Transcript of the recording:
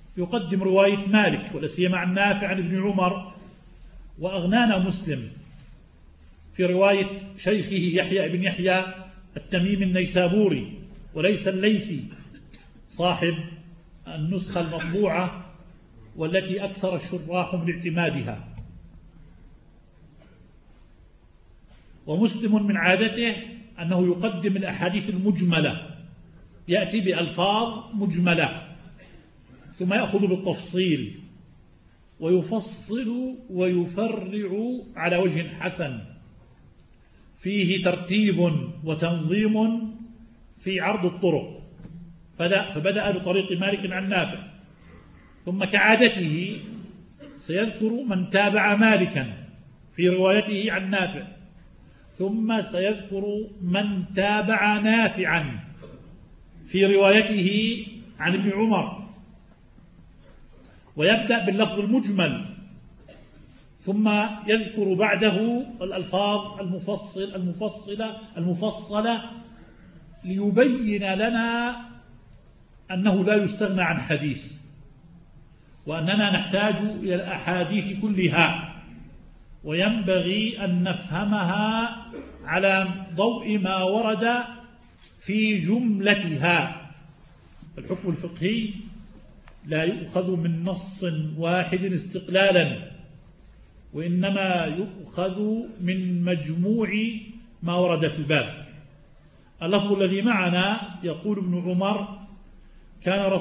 يقدم رواية مالك ولا سيما عن نافع عن ابن عمر، وأغنانا مسلم في رواية شيخه يحيى بن يحيى التميمي النيسابوري وليس الليثي صاحب النسخة المطبوعة والتي أكثر الشراح من اعتمادها. ومسلم من عادته أنه يقدم الأحاديث المجملة، يأتي بألفاظ مجملة ثم يأخذ بالتفصيل ويفصل ويفرع على وجه حسن فيه ترتيب وتنظيم في عرض الطرق. فبدأ بطريق مالك عن نافع، ثم كعادته سيذكر من تابع مالكا في روايته عن نافع، ثم سيذكر من تابع نافعا في روايته عن ابن عمر، ويبدأ باللفظ المجمل ثم يذكر بعده الألفاظ المفصلة ليبين لنا أنه لا يستغنى عن حديث، وأننا نحتاج إلى الأحاديث كلها، وينبغي أن نفهمها على ضوء ما ورد في جملتها. الحكم الفقهي لا يؤخذ من نص واحد استقلالا، وإنما يؤخذ من مجموع ما ورد في الباب. اللفظ الذي معنا يقول ابن عمر: كان